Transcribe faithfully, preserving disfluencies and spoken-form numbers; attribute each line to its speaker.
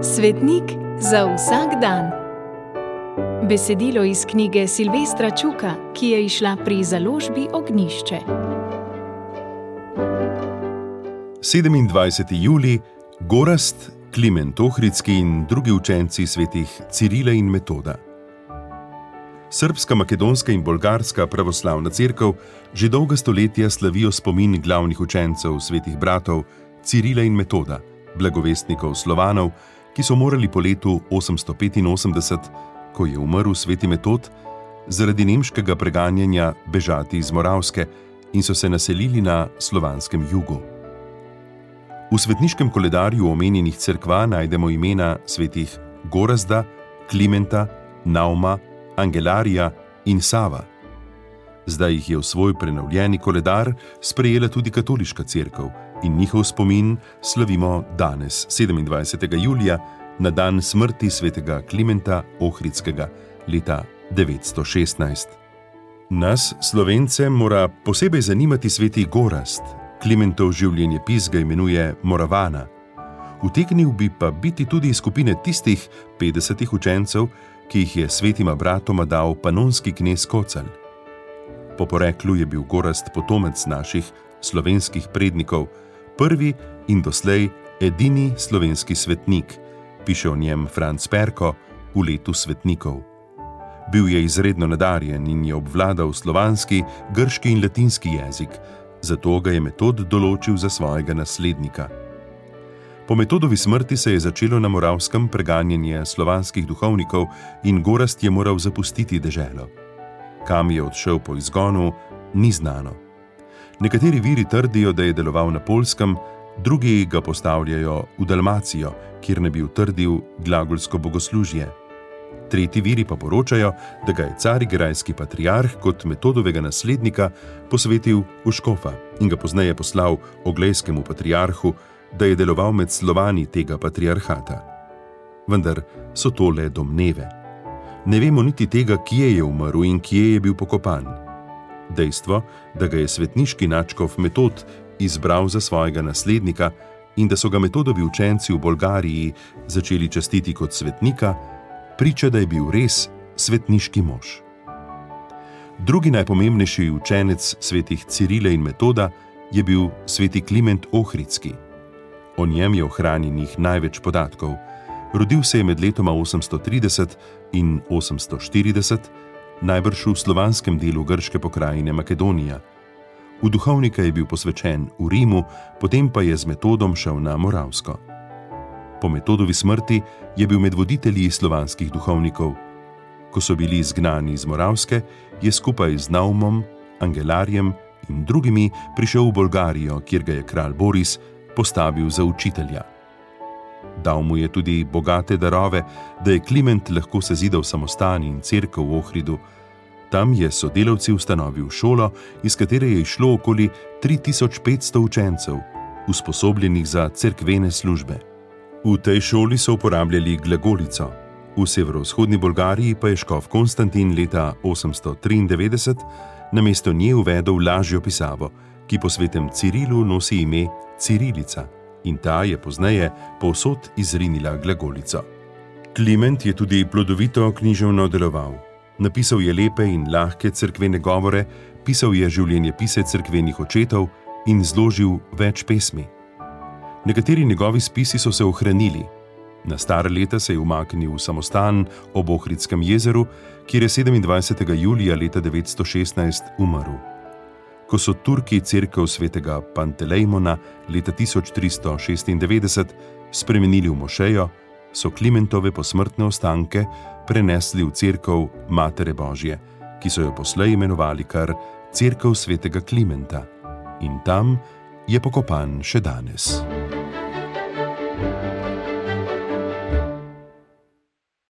Speaker 1: Svetnik za vsak dan. Besedilo iz knjige Silvestra Čuka, ki je izšla pri založbi Ognjišče.
Speaker 2: sedemindvajseti julij, Gorazd, Kliment Ohridski in drugi učenci svetih Cirila in Metoda. Srbska, makedonska in bolgarska pravoslavna cerkev že dolga stoletja slavijo spomin glavnih učencev svetih bratov Cirila in Metoda, blagovestnikov Slovanov, ki so morali po letu osemsto petinosemdeset, ko je umrl sveti Metod, zaradi nemškega preganjanja bežati iz Moravske in so se naselili na slovanskem jugu. V svetniškem koledarju omenjenih cerkva najdemo imena svetih Gorazda, Klimenta, Nauma, Angelarija in Sava. Zdaj jih je v svoj prenovljeni koledar sprejela tudi katoliška cerkev in njihov spomin slavimo danes, sedemindvajsetega julija, na dan smrti svetega Klimenta Ohridskega leta devetsto šestnajst. Nas, Slovence, mora posebej zanimati sveti Gorazd. Klimentov življenjepis ga imenuje Moravana. Utegnil bi pa biti tudi iz skupine tistih petdesetih učencev, ki jih je svetima bratoma dal panonski knez Kocelj. Po poreklu je bil Gorazd potomec naših slovenskih prednikov, prvi in doslej edini slovenski svetnik, piše o njem Franc Perko v Letu svetnikov. Bil je izredno nadarjen in je obvladal slovanski, grški in latinski jezik, zato ga je Metod določil za svojega naslednika. Po Metodovi smrti se je začelo na Moravskem preganjanje slovanskih duhovnikov in Gorazd je moral zapustiti deželo. Kam je odšel po izgonu, ni znano. Nekateri viri trdijo, da je deloval na Poljskem, drugi ga postavljajo v Dalmacijo, kjer ne bi utrdil glagolsko bogoslužje. Tretji viri pa poročajo, da ga je carigrajski patriarh kot Metodovega naslednika posvetil v škofa in ga pozneje poslal oglejskemu patriarhu, da je deloval med Slovani tega patriarhata. Vendar so to le domneve. Ne vemo niti tega, kje je umrl in kje je bil pokopan. Dejstvo, da ga je svetniški nadškof Metod izbral za svojega naslednika in da so ga Metodovi učenci v Bolgariji začeli častiti kot svetnika, priča, da je bil res svetniški mož. Drugi najpomembnejši učenec svetih Cirila in Metoda je bil sveti Kliment Ohridski. O njem je ohranjenih največ podatkov. Rodil se je med letoma osemsto trideset in osemsto štirideset, najbrž v slovanskem delu grške pokrajine Makedonija. V duhovnika je bil posvečen v Rimu, potem pa je z Metodom šel na Moravsko. Po Metodovi smrti je bil med voditelji slovanskih duhovnikov. Ko so bili izgnani iz Moravske, je skupaj z Naumom, Angelarjem in drugimi prišel v Bolgarijo, kjer ga je kralj Boris postavil za učitelja. Dal mu je tudi bogate darove, da je Kliment lahko sezidal samostan in cerkev v Ohridu. Tam je sodelavci ustanovil šolo, iz katere je išlo okoli tri tisoč petsto učencev, usposobljenih za cerkvene službe. V tej šoli so uporabljali glagolico. V severovzhodni Bolgariji pa je škof Konstantin leta osemsto triindevetdeset namesto nje uvedel lažjo pisavo, ki po svetem Cirilu nosi ime Cirilica, in ta je pozneje povsod izrinila glagolico. Kliment je tudi plodovito književno deloval. Napisal je lepe in lahke cerkvene govore, pisal je življenjepise cerkvenih očetov in zložil več pesmi. Nekateri njegovi spisi so se ohranili. Na stara leta se je umaknil v samostan ob Ohridskem jezeru, kjer je sedemindvajsetega julija leta devetsto šestnajst umrl. Ko so Turki cerkev svetega Pantelejmona leta tisoč tristo šestindevetdeset spremenili v mošejo, so Klimentove posmrtne ostanke prenesli v cerkev Matere Božje, ki so jo poslej imenovali kar cerkev svetega Klimenta. In tam je pokopan še danes.